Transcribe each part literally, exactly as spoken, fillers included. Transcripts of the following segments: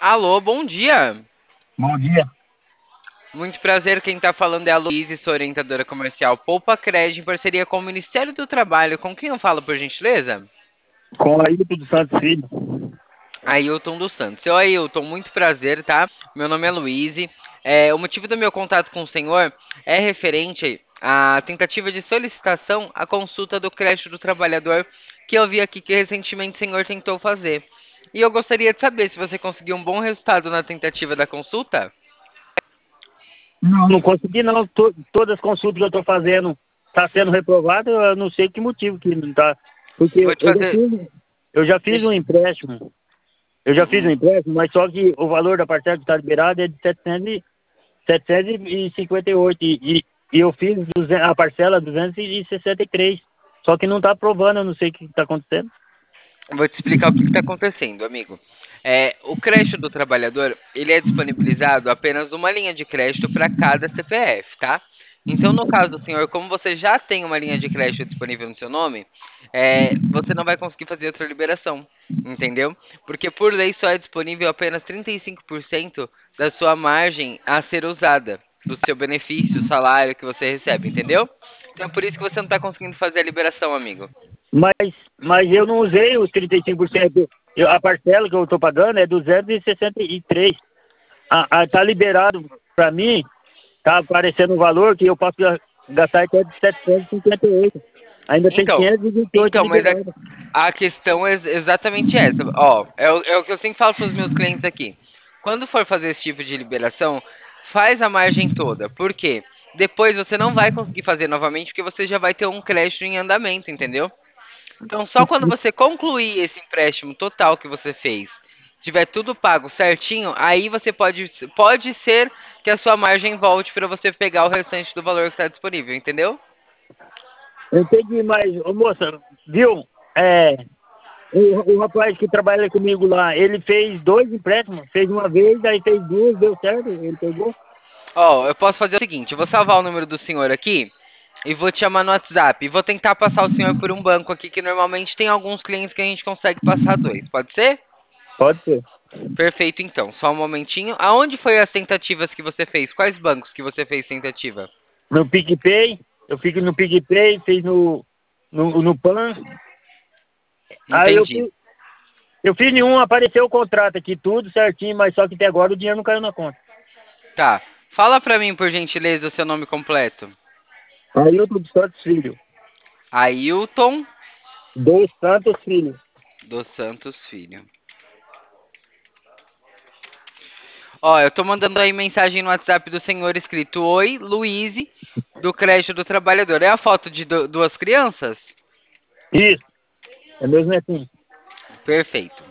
Alô, bom dia. Bom dia. Muito prazer, quem está falando é a Luísa, sou orientadora comercial Poupa Crédito, em parceria com o Ministério do Trabalho. Com quem eu falo, por gentileza? Com a Ailton dos Santos Filho. Ailton dos Santos. Seu Ailton, muito prazer, tá? Meu nome é Luísa. É, o motivo do meu contato com o senhor é referente à tentativa de solicitação à consulta do crédito do trabalhador que eu vi aqui que recentemente o senhor tentou fazer. E eu gostaria de saber se você conseguiu um bom resultado na tentativa da consulta. Não, não consegui não. To- todas as consultas que eu estou fazendo está sendo reprovada, eu não sei que motivo que não está. Porque Vou te eu já fazer. fiz, eu já fiz um Deixa- empréstimo. Eu já fiz um Hum, empréstimo, mas só que o valor da parcela que está liberado é de setecentos e- setecentos e cinquenta e oito. E, e, e eu fiz duzentos a parcela duzentos e sessenta e três. Só que não está aprovando, eu não sei o que está acontecendo. Vou te explicar o que está acontecendo, amigo. É, o crédito do trabalhador, ele é disponibilizado apenas uma linha de crédito para cada C P F, tá? Então, no caso do senhor, como você já tem uma linha de crédito disponível no seu nome, é, você não vai conseguir fazer outra liberação, entendeu? Porque por lei só é disponível apenas trinta e cinco por cento da sua margem a ser usada, do seu benefício, salário que você recebe, entendeu? Então é por isso que você não está conseguindo fazer a liberação, amigo. Mas, mas eu não usei os trinta e cinco por cento. Eu, a parcela que eu estou pagando é duzentos e sessenta e três. Ah, ah, tá liberado para mim, tá aparecendo um valor que eu posso ga- gastar até de setecentos e cinquenta e oito. Ainda tem Então, quinhentos e vinte e oito então, mas a, liberados. a questão é ex- exatamente essa. Ó, é o, é o que eu sempre falo para os meus clientes aqui. Quando for fazer esse tipo de liberação, faz a margem toda. Por quê? Depois você não vai conseguir fazer novamente, porque você já vai ter um crédito em andamento, entendeu? Então, só quando você concluir esse empréstimo total que você fez, tiver tudo pago certinho, aí você pode, pode ser que a sua margem volte para você pegar o restante do valor que está disponível, entendeu? Entendi, mas, ô, moça, viu? É, o, o rapaz que trabalha comigo lá, ele fez dois empréstimos, fez uma vez, aí fez duas, deu certo, ele pegou. Ó, eu posso fazer o seguinte, eu vou salvar o número do senhor aqui e vou te chamar no WhatsApp. E vou tentar passar o senhor por um banco aqui, que normalmente tem alguns clientes que a gente consegue passar dois. Pode ser? Pode ser. Perfeito, então. Só um momentinho. Aonde foi as tentativas que você fez? Quais bancos que você fez tentativa? No PicPay, eu fico no PicPay, fiz no, no, no Pan, aí eu Entendi. fiz, eu fiz nenhum, apareceu o contrato aqui, tudo certinho, mas só que até agora o dinheiro não caiu na conta. Tá. Fala pra mim, por gentileza, o seu nome completo. Ailton dos Santos Filho. Ailton Dos Santos Filho. dos Santos Filho. Ó, eu tô mandando aí mensagem no WhatsApp do senhor escrito: Oi, Luiz, do Crédito do Trabalhador. É a foto de du- duas crianças? Isso, é mesmo assim. Perfeito.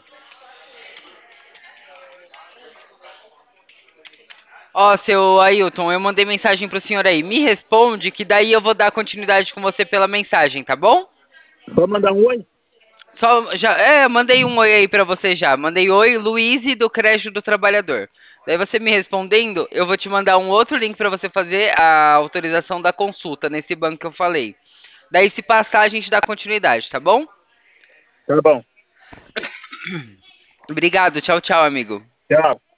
Ó, seu Ailton, eu mandei mensagem pro senhor aí. Me responde que daí eu vou dar continuidade com você pela mensagem, tá bom? Vou mandar um oi? Só já, é, mandei um oi aí pra você já. Mandei oi, Luiz do Crédito do Trabalhador. Daí você me respondendo, eu vou te mandar um outro link pra você fazer a autorização da consulta nesse banco que eu falei. Daí se passar a gente dá continuidade, tá bom? Tá bom. Obrigado, tchau, tchau, amigo. Tchau.